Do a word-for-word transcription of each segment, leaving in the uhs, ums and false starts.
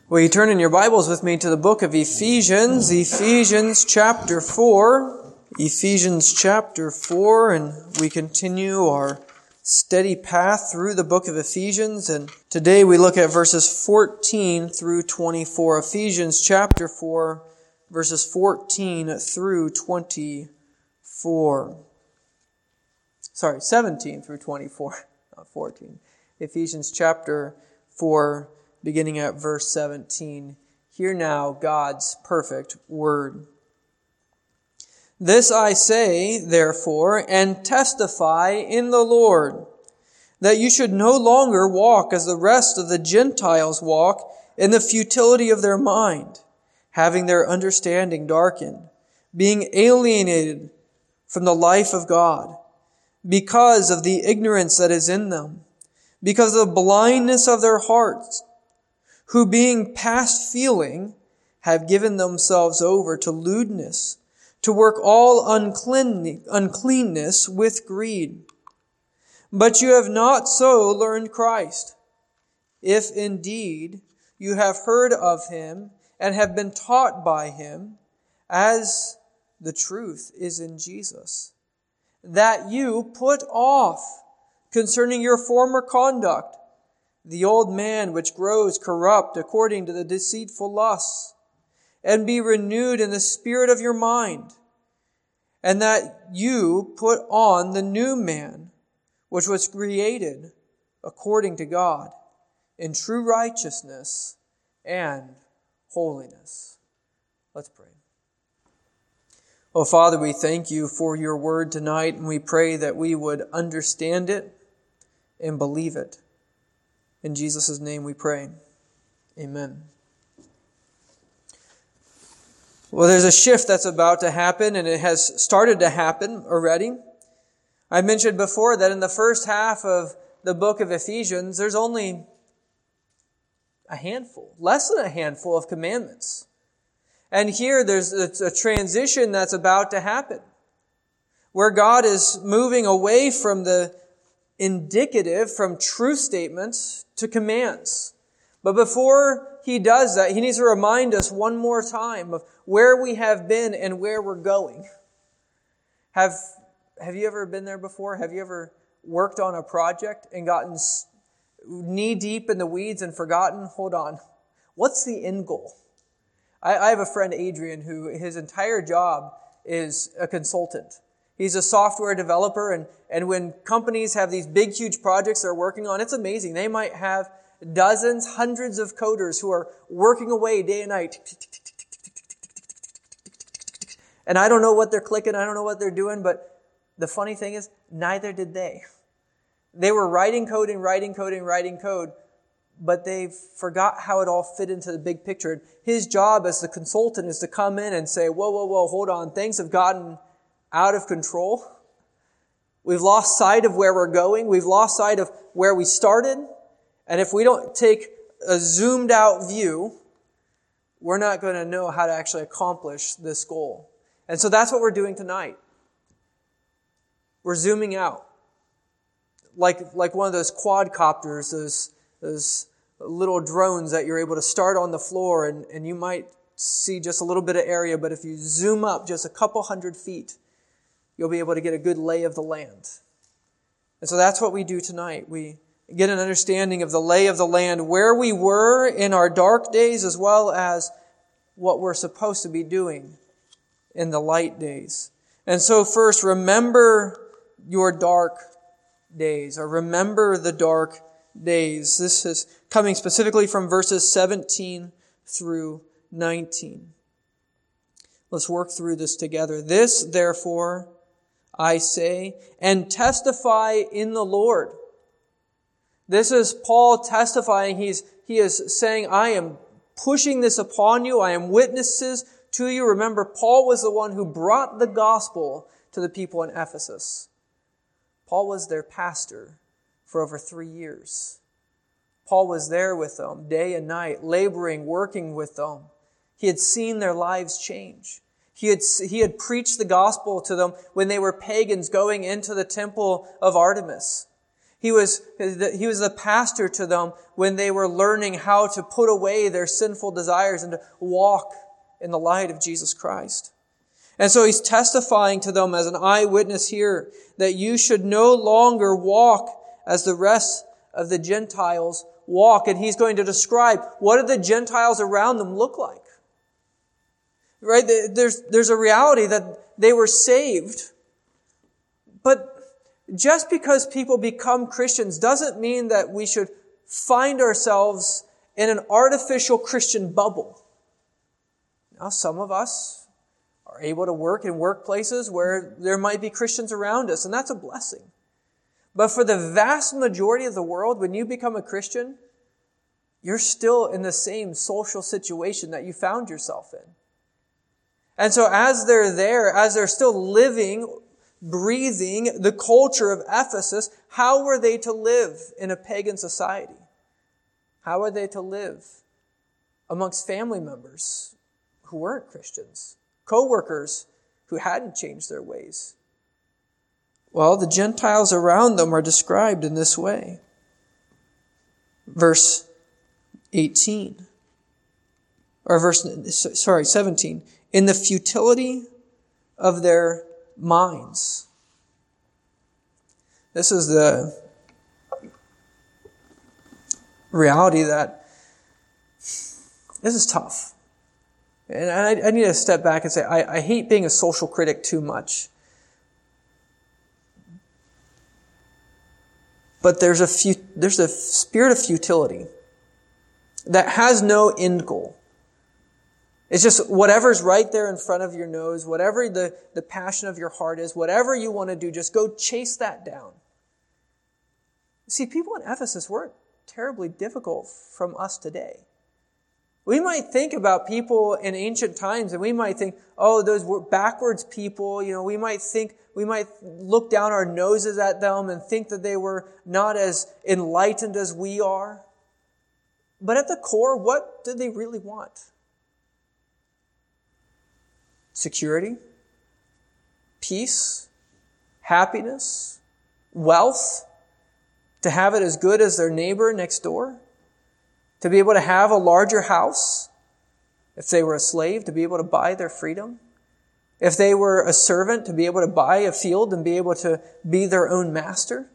Will you turn in your Bibles with me to the book of Ephesians, Ephesians chapter four, Ephesians chapter four, and we continue our steady path through the book of Ephesians, and today we look at verses fourteen through twenty-four. Ephesians chapter four, verses fourteen through twenty-four. Sorry, seventeen through twenty-four, not fourteen. Ephesians chapter four, beginning at verse seventeen. Hear now God's perfect word. This I say, therefore, and testify in the Lord, that you should no longer walk as the rest of the Gentiles walk in the futility of their mind, having their understanding darkened, being alienated from the life of God, because of the ignorance that is in them, because of the blindness of their hearts, who being past feeling have given themselves over to lewdness, to work all unclean, uncleanness with greed. But you have not so learned Christ, if indeed you have heard of him and have been taught by him, as the truth is in Jesus, that you put off concerning your former conduct the old man which grows corrupt according to the deceitful lusts, and be renewed in the spirit of your mind, and that you put on the new man, which was created according to God, in true righteousness and holiness. Let's pray. Oh, Father, we thank you for your word tonight, and we pray that we would understand it and believe it. In Jesus' name we pray. Amen. Well, there's a shift that's about to happen, and it has started to happen already. I mentioned before that in the first half of the book of Ephesians, there's only a handful, less than a handful of commandments. And here there's a transition that's about to happen, where God is moving away from the indicative, from truth statements to commands. But before he does that, he needs to remind us one more time of where we have been and where we're going. Have, have you ever been there before? Have you ever worked on a project and gotten knee deep in the weeds and forgotten, hold on, what's the end goal? I, I have a friend, Adrian, who his entire job is a consultant. He's a software developer, and, and when companies have these big, huge projects they're working on, it's amazing. They might have dozens, hundreds of coders who are working away day and night. And I don't know what they're clicking, I don't know what they're doing, but the funny thing is, neither did they. They were writing code and writing code and writing code, but they forgot how it all fit into the big picture. His job as the consultant is to come in and say, whoa, whoa, whoa, hold on, things have gotten out of control. We've lost sight of where we're going. We've lost sight of where we started. And if we don't take a zoomed out view, we're not going to know how to actually accomplish this goal. And so that's what we're doing tonight. We're zooming out. Like, like one of those quadcopters, those, those little drones that you're able to start on the floor, and, and you might see just a little bit of area, but if you zoom up just a couple hundred feet, you'll be able to get a good lay of the land. And so that's what we do tonight. We get an understanding of the lay of the land, where we were in our dark days, as well as what we're supposed to be doing in the light days. And so first, remember your dark days, or remember the dark days. This is coming specifically from verses seventeen through nineteen. Let's work through this together. This, therefore, I say, and testify in the Lord. This is Paul testifying. He's, he is saying, I am pushing this upon you. I am witnesses to you. Remember, Paul was the one who brought the gospel to the people in Ephesus. Paul was their pastor for over three years. Paul was there with them day and night, laboring, working with them. He had seen their lives change. He had, he had preached the gospel to them when they were pagans going into the temple of Artemis. He was, he was the pastor to them when they were learning how to put away their sinful desires and to walk in the light of Jesus Christ. And so he's testifying to them as an eyewitness here that you should no longer walk as the rest of the Gentiles walk. And he's going to describe what did the Gentiles around them look like. Right? There's, there's a reality that they were saved. But just because people become Christians doesn't mean that we should find ourselves in an artificial Christian bubble. Now, some of us are able to work in workplaces where there might be Christians around us, and that's a blessing. But for the vast majority of the world, when you become a Christian, you're still in the same social situation that you found yourself in. And so as they're there, as they're still living, breathing the culture of Ephesus, how were they to live in a pagan society? How were they to live amongst family members who weren't Christians? Co-workers who hadn't changed their ways? Well, the Gentiles around them are described in this way. Verse eighteen. Or verse, sorry, seventeen. In the futility of their minds. This is the reality that this is tough. And I, I need to step back and say, I, I hate being a social critic too much. But there's a few, there's a spirit of futility that has no end goal. It's just whatever's right there in front of your nose, whatever the, the passion of your heart is, whatever you want to do, just go chase that down. See, people in Ephesus weren't terribly difficult from us today. We might think about people in ancient times and we might think, oh, those were backwards people. You know, we might think, we might look down our noses at them and think that they were not as enlightened as we are. But at the core, what did they really want? Security, peace, happiness, wealth, to have it as good as their neighbor next door, to be able to have a larger house, if they were a slave, to be able to buy their freedom, if they were a servant, to be able to buy a field and be able to be their own master,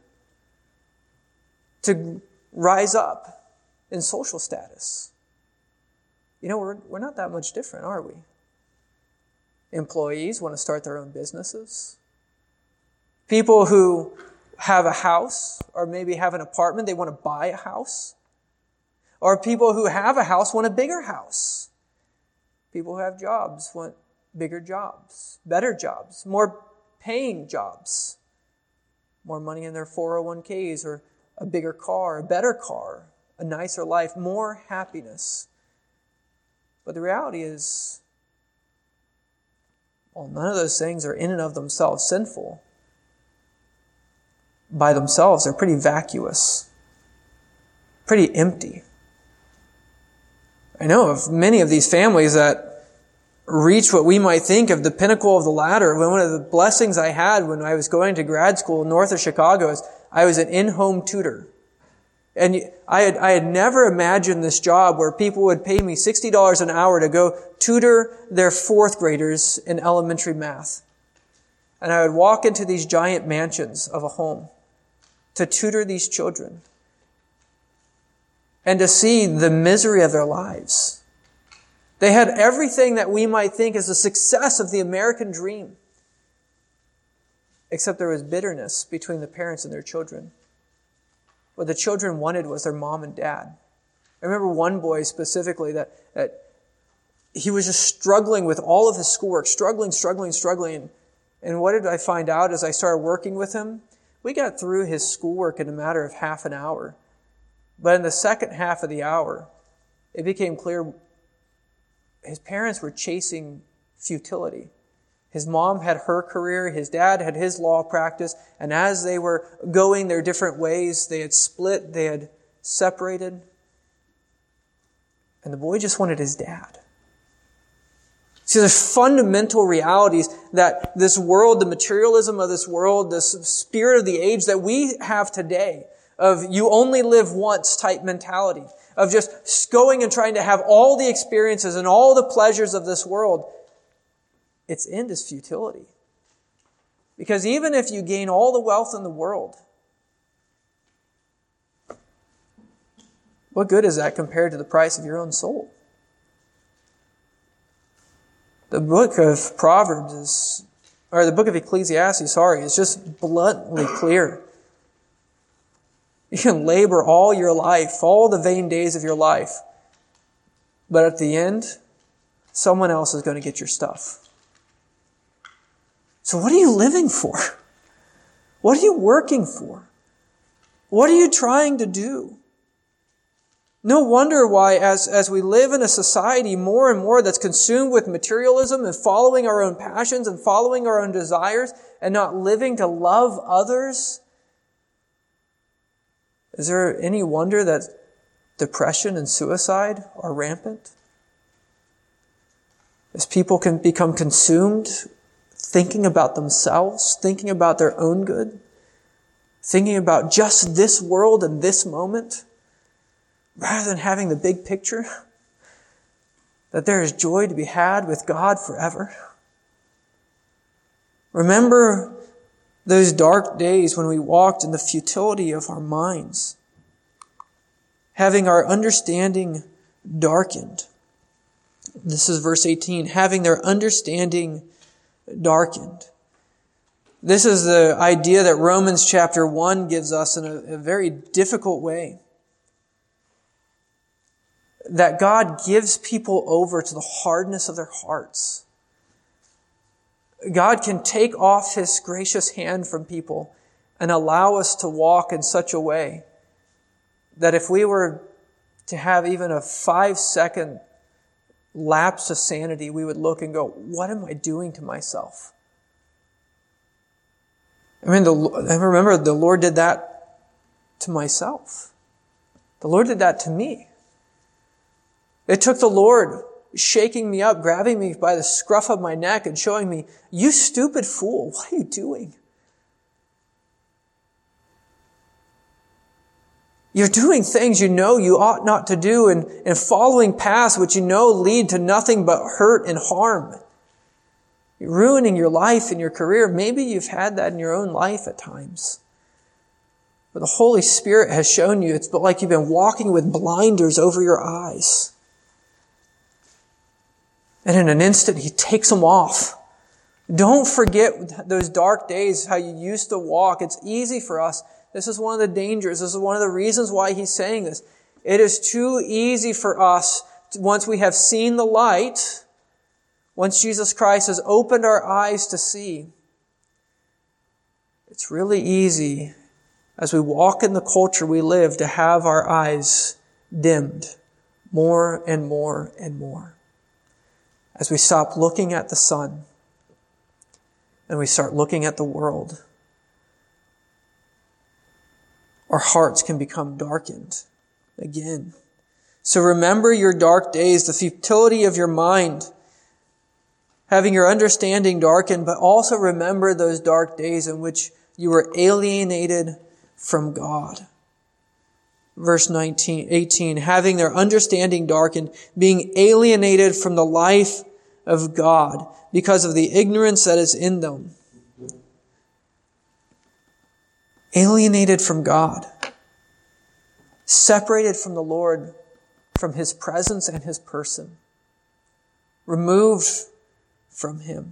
to rise up in social status. You know, we're, we're not that much different, are we? Employees want to start their own businesses. People who have a house or maybe have an apartment, they want to buy a house. Or people who have a house want a bigger house. People who have jobs want bigger jobs, better jobs, more paying jobs, more money in their four oh one k's or a bigger car, a better car, a nicer life, more happiness. But the reality is, well, none of those things are in and of themselves sinful. By themselves, they're pretty vacuous, pretty empty. I know of many of these families that reach what we might think of the pinnacle of the ladder. One of the blessings I had when I was going to grad school north of Chicago is I was an in-home tutor. And I had, I had never imagined this job where people would pay me sixty dollars an hour to go tutor their fourth graders in elementary math. And I would walk into these giant mansions of a home to tutor these children and to see the misery of their lives. They had everything that we might think is the success of the American dream, except there was bitterness between the parents and their children. What the children wanted was their mom and dad. I remember one boy specifically that, that he was just struggling with all of his schoolwork, struggling, struggling, struggling. And what did I find out as I started working with him? We got through his schoolwork in a matter of half an hour. But in the second half of the hour, it became clear his parents were chasing futility. His mom had her career, his dad had his law practice, and as they were going their different ways, they had split, they had separated, and the boy just wanted his dad. See, there's fundamental realities that this world, the materialism of this world, the spirit of the age that we have today, of you only live once type mentality, of just going and trying to have all the experiences and all the pleasures of this world, its end is futility. Because even if you gain all the wealth in the world, what good is that compared to the price of your own soul? The book of Proverbs is, or the book of Ecclesiastes, sorry, is just bluntly clear. You can labor all your life, all the vain days of your life, but at the end, someone else is going to get your stuff. So what are you living for? What are you working for? What are you trying to do? No wonder why, as, as we live in a society more and more that's consumed with materialism and following our own passions and following our own desires and not living to love others, is there any wonder that depression and suicide are rampant? As people can become consumed thinking about themselves, thinking about their own good, thinking about just this world and this moment, rather than having the big picture, that there is joy to be had with God forever. Remember those dark days when we walked in the futility of our minds, having our understanding darkened. This is verse eighteen, having their understanding darkened. This is the idea that Romans chapter one gives us in a, a very difficult way. That God gives people over to the hardness of their hearts. God can take off His gracious hand from people and allow us to walk in such a way that if we were to have even a five second lapse of sanity, we would look and go, what am I doing to myself? I mean, the, I remember the Lord did that to myself. The Lord did that to me. It took the Lord shaking me up, grabbing me by the scruff of my neck and showing me, you stupid fool, what are you doing? You're doing things you know you ought not to do and, and following paths which you know lead to nothing but hurt and harm. You're ruining your life and your career. Maybe you've had that in your own life at times. But the Holy Spirit has shown you it's like you've been walking with blinders over your eyes. And in an instant, He takes them off. Don't forget those dark days, how you used to walk. It's easy for us. This is one of the dangers. This is one of the reasons why He's saying this. It is too easy for us, to, once we have seen the light, once Jesus Christ has opened our eyes to see, it's really easy as we walk in the culture we live to have our eyes dimmed more and more and more. As we stop looking at the sun and we start looking at the world, our hearts can become darkened again. So remember your dark days, the futility of your mind, having your understanding darkened, but also remember those dark days in which you were alienated from God. Verse nineteen, eighteen, having their understanding darkened, being alienated from the life of God because of the ignorance that is in them. Alienated from God. Separated from the Lord, from His presence and His person. Removed from Him.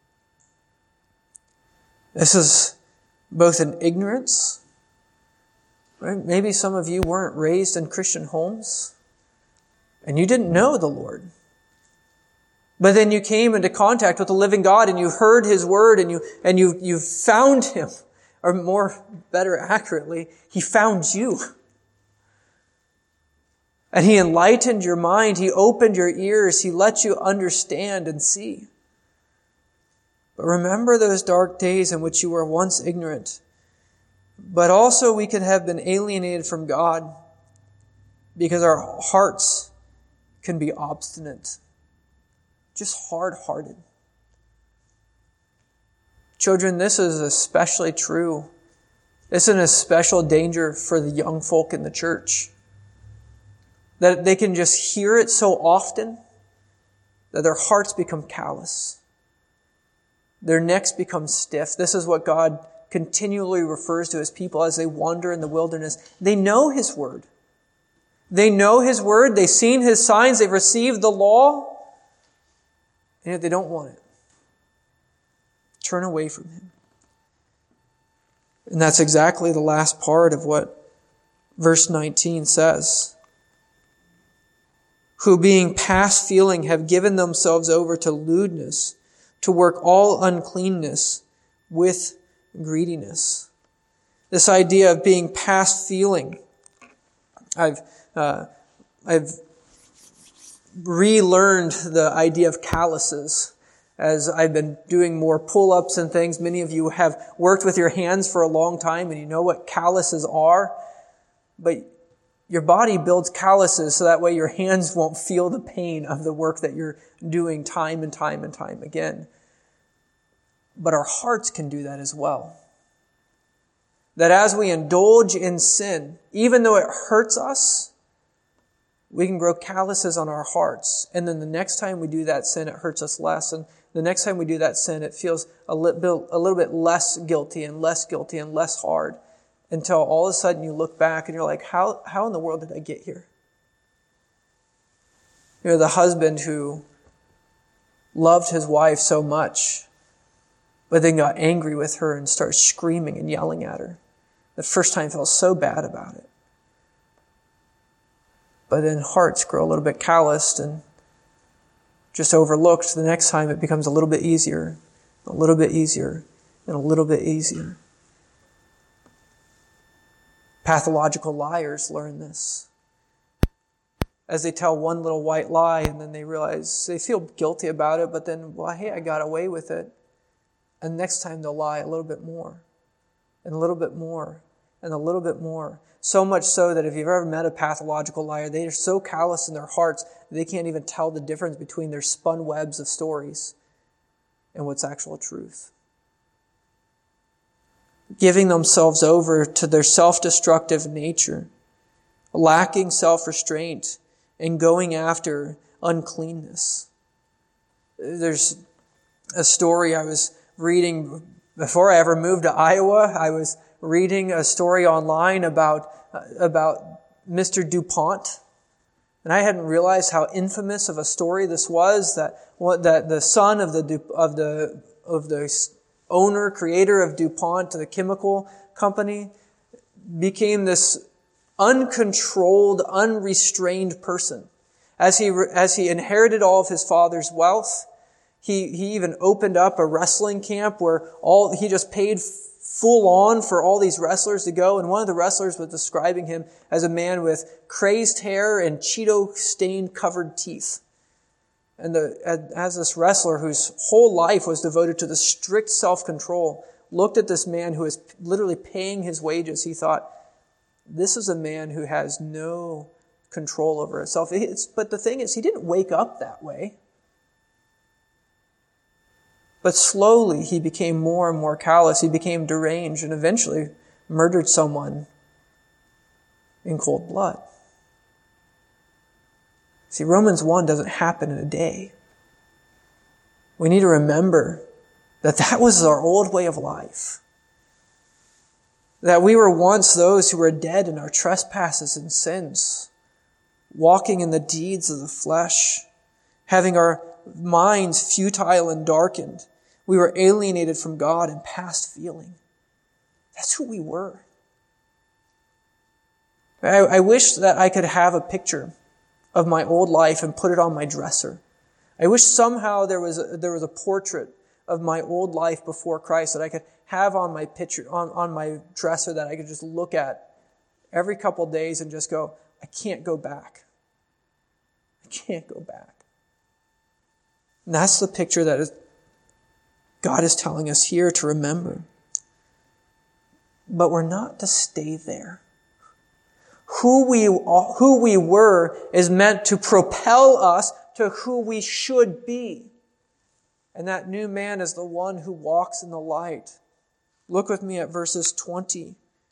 This is both an ignorance. Right? Maybe some of you weren't raised in Christian homes and you didn't know the Lord. But then you came into contact with the living God and you heard His word and you, and you, you found Him. Or more, better accurately, He found you. And He enlightened your mind. He opened your ears. He let you understand and see. But remember those dark days in which you were once ignorant. But also we could have been alienated from God because our hearts can be obstinate. Just hard-hearted. Children, this is especially true It's an especial danger for the young folk in the church. That they can just hear it so often that their hearts become callous. Their necks become stiff. This is what God continually refers to His people as they wander in the wilderness. They know His word. They know His word. They've seen His signs. They've received the law. And yet they don't want it. Turn away from Him. And that's exactly the last part of what verse nineteen says. Who being past feeling have given themselves over to lewdness, to work all uncleanness with greediness. This idea of being past feeling. I've, uh, I've relearned the idea of calluses as I've been doing more pull-ups and things. Many of you have worked with your hands for a long time and you know what calluses are. But your body builds calluses so that way your hands won't feel the pain of the work that you're doing time and time and time again. But our hearts can do that as well. That as we indulge in sin, even though it hurts us, we can grow calluses on our hearts. And then the next time we do that sin, it hurts us less. And the next time we do that sin, it feels a little, a little bit less guilty and less guilty and less hard. Until all of a sudden you look back and you're like, how, how in the world did I get here? You know, the husband who loved his wife so much, but then got angry with her and started screaming and yelling at her. The first time felt so bad about it. But then hearts grow a little bit calloused and just overlooked. The next time it becomes a little bit easier, a little bit easier, and a little bit easier. Pathological liars learn this. As they tell one little white lie and then they realize they feel guilty about it, but then, well, hey, I got away with it. And next time they'll lie a little bit more, and a little bit more, and a little bit more. So much so that if you've ever met a pathological liar, they are so callous in their hearts, they can't even tell the difference between their spun webs of stories and what's actual truth. Giving themselves over to their self-destructive nature, lacking self-restraint, and going after uncleanness. There's a story I was reading before I ever moved to Iowa. I was reading a story online about about Mister DuPont, and I hadn't realized how infamous of a story this was. That what that the son of the of the of the owner creator of DuPont, the chemical company, became this uncontrolled, unrestrained person. As he as he inherited all of his father's wealth, he he even opened up a wrestling camp where all he just paid full on for all these wrestlers to go. And one of the wrestlers was describing him as a man with crazed hair and Cheeto-stained covered teeth. And the, as this wrestler whose whole life was devoted to the strict self-control looked at this man who was literally paying his wages, he thought, this is a man who has no control over himself. It's, but the thing is, he didn't wake up that way. But slowly he became more and more callous. He became deranged and eventually murdered someone in cold blood. See, Romans one doesn't happen in a day. We need to remember that that was our old way of life. That we were once those who were dead in our trespasses and sins, walking in the deeds of the flesh, having our minds futile and darkened. We were alienated from God and past feeling. That's who we were. I, I wish that I could have a picture of my old life and put it on my dresser. I wish somehow there was a, there was a portrait of my old life before Christ that I could have on my picture on, on my dresser that I could just look at every couple days and just go, I can't go back. I can't go back. And that's the picture that is, God is telling us here to remember. But we're not to stay there. Who we, who we were is meant to propel us to who we should be. And that new man is the one who walks in the light. Look with me at verses twenty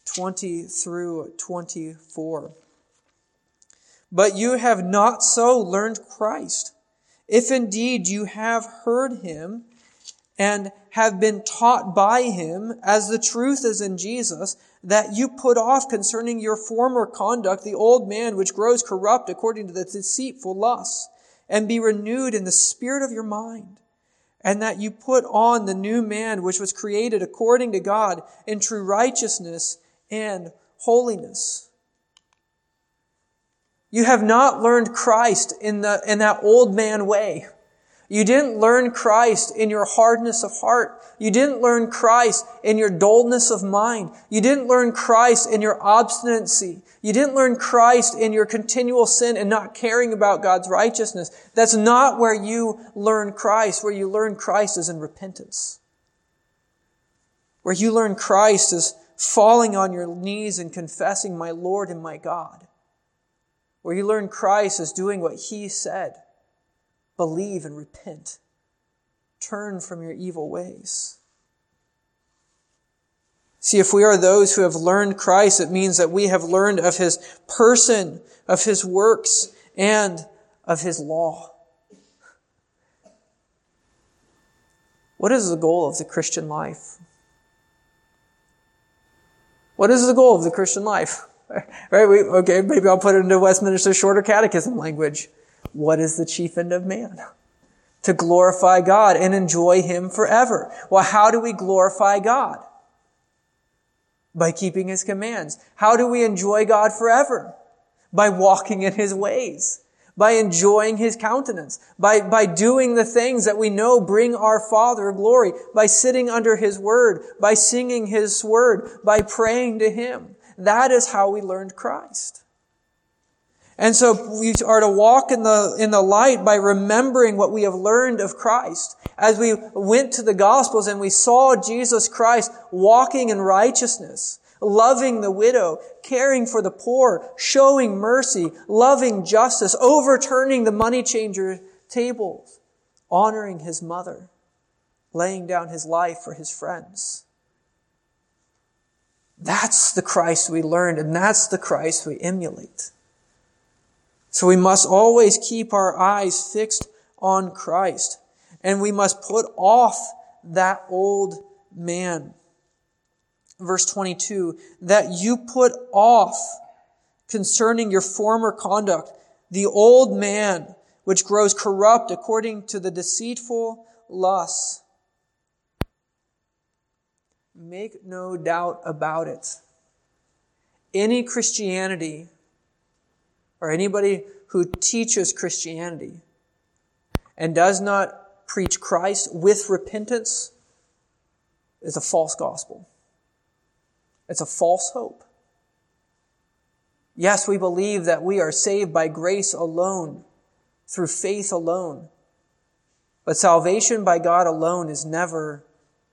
twenty through twenty-four. But you have not so learned Christ, if indeed you have heard him and have been taught by him, as the truth is in Jesus, that you put off concerning your former conduct the old man which grows corrupt according to the deceitful lusts, and be renewed in the spirit of your mind, and that you put on the new man which was created according to God in true righteousness and holiness. You have not learned Christ in the in that old man way. You didn't learn Christ in your hardness of heart. You didn't learn Christ in your dullness of mind. You didn't learn Christ in your obstinacy. You didn't learn Christ in your continual sin and not caring about God's righteousness. That's not where you learn Christ. Where you learn Christ is in repentance. Where you learn Christ is falling on your knees and confessing, my Lord and my God. Where you learn Christ is doing what he said. Believe and repent. Turn from your evil ways. See, if we are those who have learned Christ, it means that we have learned of his person, of his works, and of his law. What is the goal of the Christian life? What is the goal of the Christian life? Right? We, okay, maybe I'll put it into Westminster Shorter Catechism language. What is the chief end of man? To glorify God and enjoy him forever. Well, how do we glorify God? By keeping his commands. How do we enjoy God forever? By walking in his ways. By enjoying his countenance. By, by doing the things that we know bring our Father glory. By sitting under his word. By singing his word. By praying to him. That is how we learned Christ. And so we are to walk in the, in the light by remembering what we have learned of Christ. As we went to the Gospels and we saw Jesus Christ walking in righteousness, loving the widow, caring for the poor, showing mercy, loving justice, overturning the money changer tables, honoring his mother, laying down his life for his friends. That's the Christ we learned, and that's the Christ we emulate. So we must always keep our eyes fixed on Christ. And we must put off that old man. Verse twenty-two, that you put off concerning your former conduct the old man which grows corrupt according to the deceitful lusts. Make no doubt about it. Any Christianity or anybody who teaches Christianity and does not preach Christ with repentance is a false gospel. It's a false hope. Yes, we believe that we are saved by grace alone, through faith alone. But salvation by God alone is never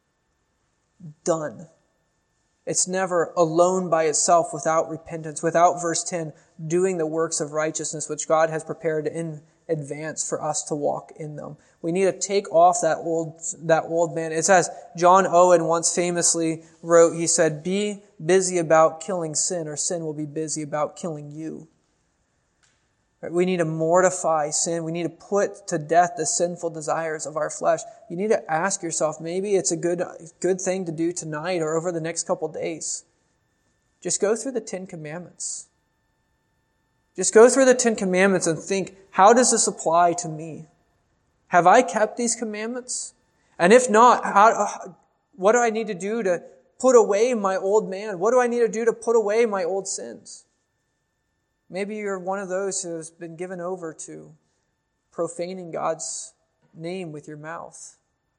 done. It's never alone by itself without repentance, without, verse ten, doing the works of righteousness which God has prepared in advance for us to walk in them. We need to take off that old, that old man. It says, John Owen once famously wrote, he said, be busy about killing sin, or sin will be busy about killing you. We need to mortify sin. We need to put to death the sinful desires of our flesh. You need to ask yourself, maybe it's a good, good thing to do tonight or over the next couple days. Just go through the Ten Commandments. Just go through the Ten Commandments and think, how does this apply to me? Have I kept these commandments? And if not, how, what do I need to do to put away my old man? What do I need to do to put away my old sins? Maybe you're one of those who has been given over to profaning God's name with your mouth.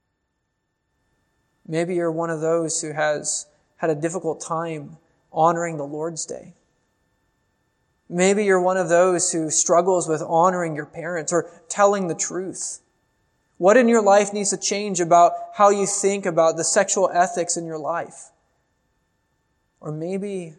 Maybe you're one of those who has had a difficult time honoring the Lord's Day. Maybe you're one of those who struggles with honoring your parents or telling the truth. What in your life needs to change about how you think about the sexual ethics in your life? Or maybe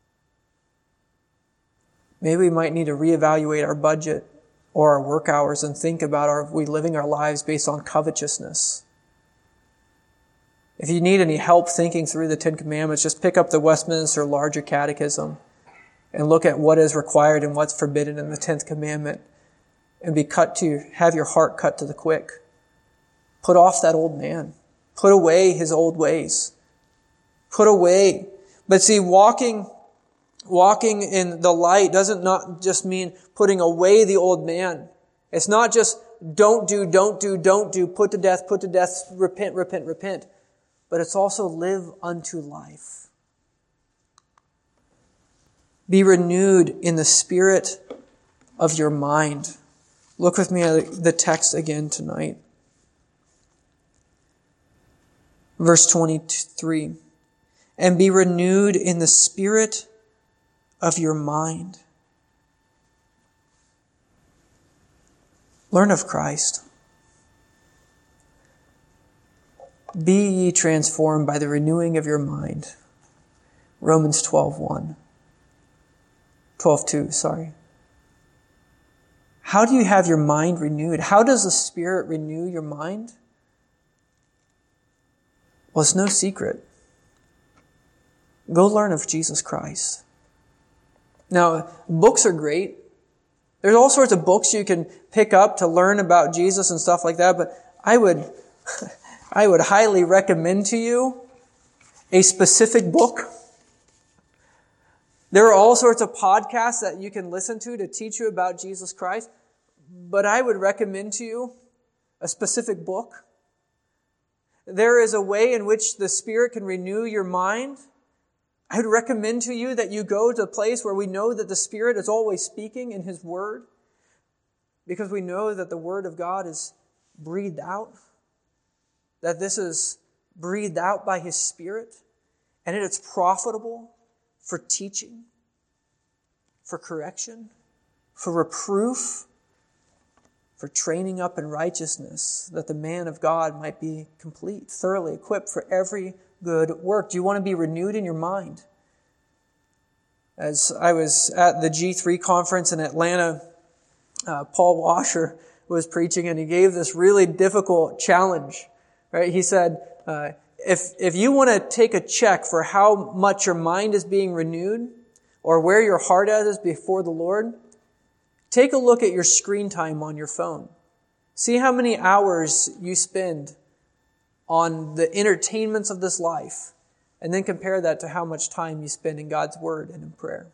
Maybe we might need to reevaluate our budget or our work hours and think about, are we living our lives based on covetousness? If you need any help thinking through the Ten Commandments, just pick up the Westminster Larger Catechism and look at what is required and what's forbidden in the Tenth Commandment, and be cut to, have your heart cut to the quick. Put off that old man. Put away his old ways. Put away. But see, walking, walking in the light doesn't not just mean putting away the old man. It's not just don't do, don't do, don't do, put to death, put to death, repent, repent, repent. But it's also live unto life. Be renewed in the spirit of your mind. Look with me at the text again tonight. Verse twenty-three. And be renewed in the spirit of your mind. Learn of Christ. Be ye transformed by the renewing of your mind. Romans twelve one. twelve two, sorry. How do you have your mind renewed? How does the Spirit renew your mind? Well, it's no secret. Go learn of Jesus Christ. Now, books are great. There's all sorts of books you can pick up to learn about Jesus and stuff like that, but I would, I would highly recommend to you a specific book. There are all sorts of podcasts that you can listen to to teach you about Jesus Christ, but I would recommend to you a specific book. There is a way in which the Spirit can renew your mind. I would recommend to you that you go to a place where we know that the Spirit is always speaking in His Word, because we know that the Word of God is breathed out, that this is breathed out by His Spirit, and it is profitable for teaching, for correction, for reproof, for training up in righteousness, that the man of God might be complete, thoroughly equipped for every good work. Do you want to be renewed in your mind? As I was at the G three conference in Atlanta, uh, Paul Washer was preaching, and he gave this really difficult challenge. Right? He said, uh, if if you want to take a check for how much your mind is being renewed, or where your heart is before the Lord, take a look at your screen time on your phone. See how many hours you spend on the entertainments of this life, and then compare that to how much time you spend in God's Word and in prayer.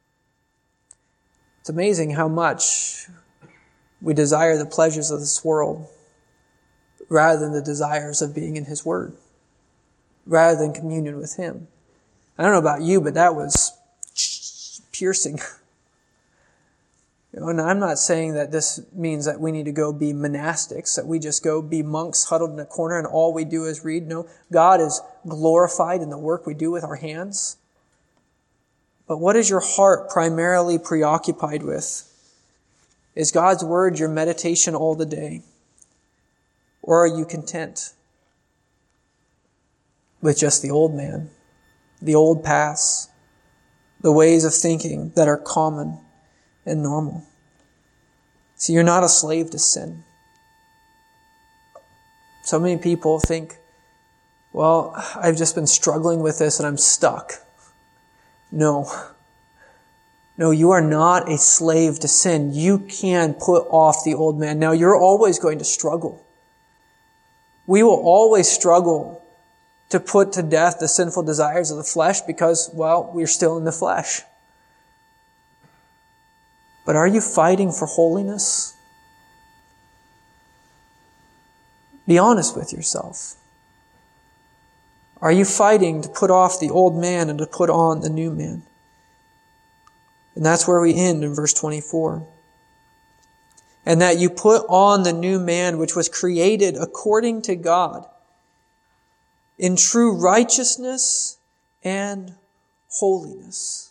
It's amazing how much we desire the pleasures of this world rather than the desires of being in His Word, rather than communion with Him. I don't know about you, but that was piercing. You know, and I'm not saying that this means that we need to go be monastics, that we just go be monks huddled in a corner and all we do is read. No, God is glorified in the work we do with our hands. But what is your heart primarily preoccupied with? Is God's Word your meditation all the day? Or are you content with just the old man, the old paths, the ways of thinking that are common and normal? See, you're not a slave to sin. So many people think, well, I've just been struggling with this and I'm stuck. No. No, you are not a slave to sin. You can put off the old man. Now, you're always going to struggle. We will always struggle to put to death the sinful desires of the flesh because, well, we're still in the flesh. But are you fighting for holiness? Be honest with yourself. Are you fighting to put off the old man and to put on the new man? And that's where we end in verse twenty-four. And that you put on the new man which was created according to God in true righteousness and holiness.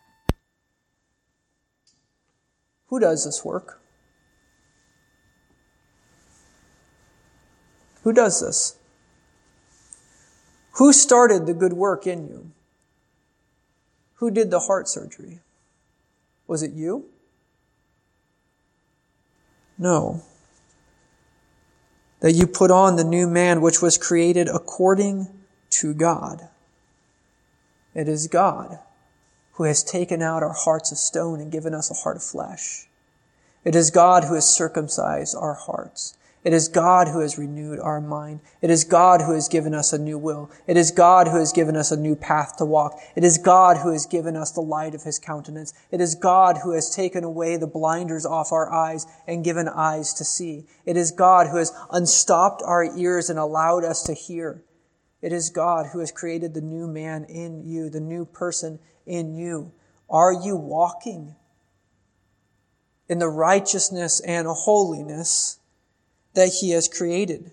Who does this work? Who does this? Who started the good work in you? Who did the heart surgery? Was it you? No. That you put on the new man which was created according to God. It is God who has taken out our hearts of stone and given us a heart of flesh. It is God who has circumcised our hearts. It is God who has renewed our mind. It is God who has given us a new will. It is God who has given us a new path to walk. It is God who has given us the light of his countenance. It is God who has taken away the blinders off our eyes and given eyes to see. It is God who has unstopped our ears and allowed us to hear. It is God who has created the new man in you, the new person in you. Are you walking in the righteousness and holiness that he has created?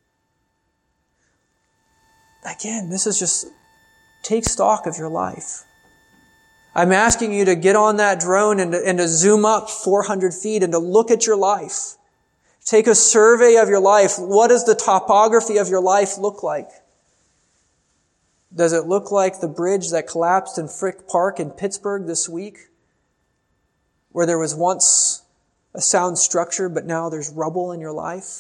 Again, this is just, take stock of your life. I'm asking you to get on that drone and to, and to zoom up four hundred feet and to look at your life. Take a survey of your life. What does the topography of your life look like? Does it look like the bridge that collapsed in Frick Park in Pittsburgh this week, where there was once a sound structure, but now there's rubble in your life?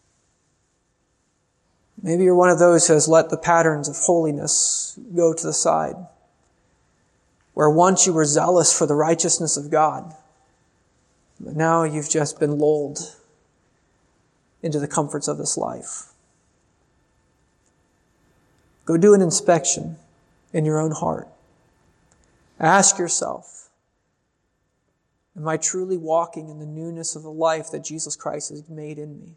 Maybe you're one of those who has let the patterns of holiness go to the side, where once you were zealous for the righteousness of God, but now you've just been lulled into the comforts of this life. Go do an inspection in your own heart. Ask yourself, am I truly walking in the newness of the life that Jesus Christ has made in me?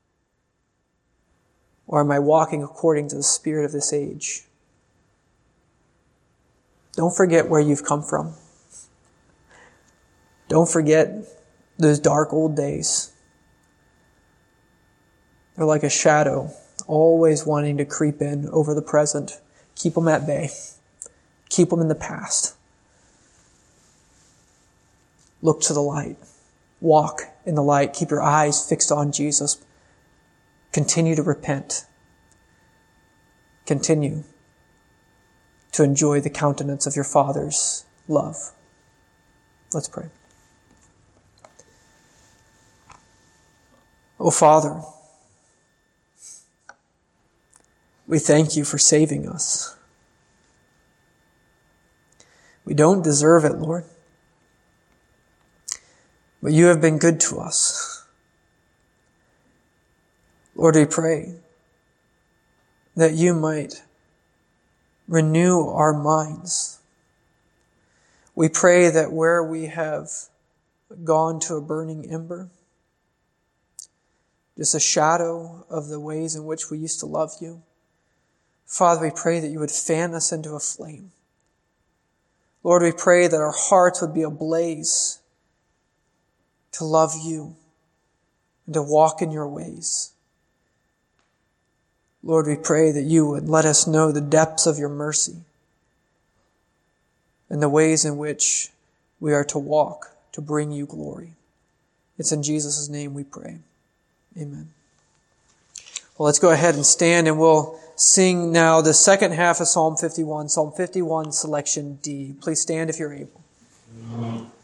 Or am I walking according to the spirit of this age? Don't forget where you've come from. Don't forget those dark old days. They're like a shadow, always wanting to creep in over the present. Keep them at bay. Keep them in the past. Look to the light. Walk in the light. Keep your eyes fixed on Jesus. Continue to repent. Continue to enjoy the countenance of your Father's love. Let's pray. Oh, Father, we thank you for saving us. We don't deserve it, Lord, but you have been good to us. Lord, we pray that you might renew our minds. We pray that where we have gone to a burning ember, just a shadow of the ways in which we used to love you, Father, we pray that you would fan us into a flame. Lord, we pray that our hearts would be ablaze to love you and to walk in your ways. Lord, we pray that you would let us know the depths of your mercy and the ways in which we are to walk to bring you glory. It's in Jesus' name we pray. Amen. Well, let's go ahead and stand and we'll sing now the second half of Psalm fifty-one, Psalm fifty-one, selection D. Please stand if you're able.